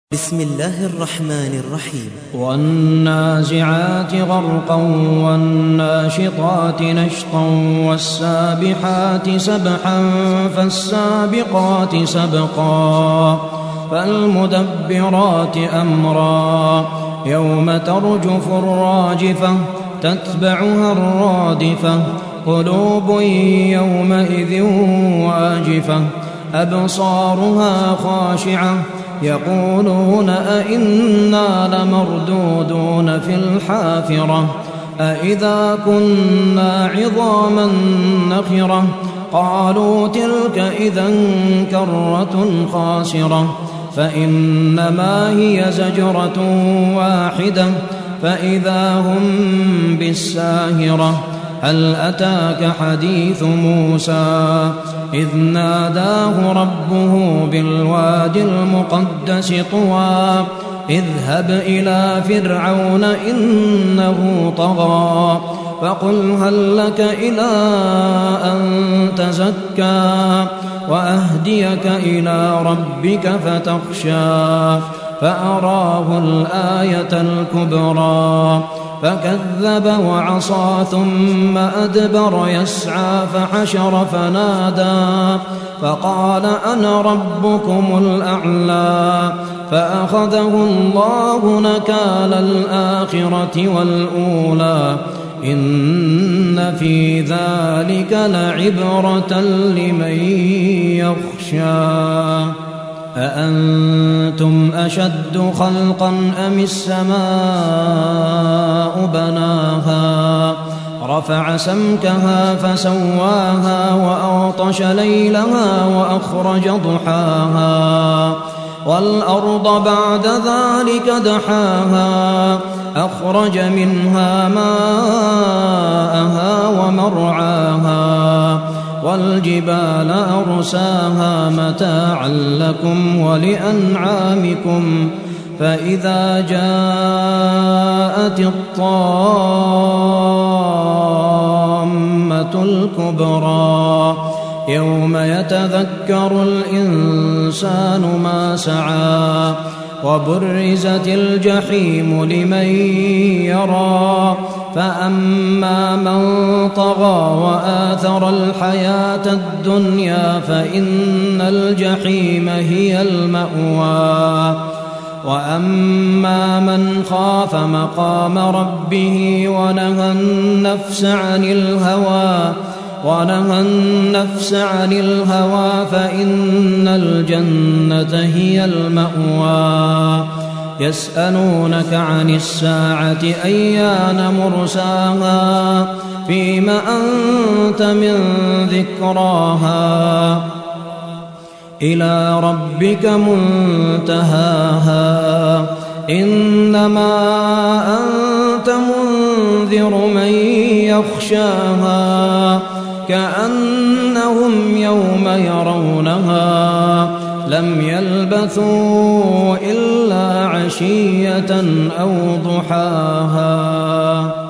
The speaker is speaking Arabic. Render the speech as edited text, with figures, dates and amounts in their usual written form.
بسم الله الرحمن الرحيم. والنازعات غرقا والناشطات نشطا والسابحات سبحا فالسابقات سبقا فالمدبرات أمرا يوم ترجف الراجفة تتبعها الرادفة قلوب يومئذ واجفة أبصارها خاشعة يقولون أئنا لمردودون في الحافرة أئذا كنا عظاما نخرة قالوا تلك إذا كرة خاسرة فإنما هي زجرة واحدة فإذا هم بالساهرة هل أتاك حديث موسى إذ ناداه ربه بالواد المقدس طوى اذهب إلى فرعون إنه طغى فقل هل لك إلى أن تزكى وأهديك إلى ربك فتخشى فأراه الآية الكبرى فكذب وعصى ثم أدبر يسعى فحشر فنادى فقال أنا ربكم الأعلى فأخذه الله نكال الآخرة والأولى إن في ذلك لعبرة لمن يخشى أأنتم أشد خلقا أم السماء بناها رفع سمكها فسواها وأغطش ليلها وأخرج ضحاها والأرض بعد ذلك دحاها أخرج منها ماءها ومرعاها والجبال أرساها متاعا لكم ولأنعامكم فإذا جاءت الطامة الكبرى يوم يتذكر الإنسان ما سعى وبرزت الجحيم لمن يرى فأما من طغى وآثر الحياة الدنيا فإن الجحيم هي المأوى وأما من خاف مقام ربه ونهى النفس عن الهوى فإن الجنة هي المأوى يسألونك عن الساعة أيان مرساها فيم أنت من ذكراها إلى ربك منتهاها إنما أنت منذر من يخشاها كأنهم يوم يرونها لم يلبثوا إلا عشية أو ضحاها.